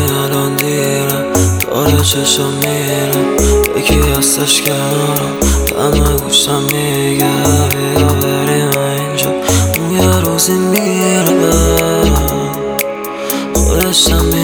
الان دیره داره چشم میره یکی هستش کنارم همه گوشم میگه بیا بریم اینجا اون یه روزی میره خودشم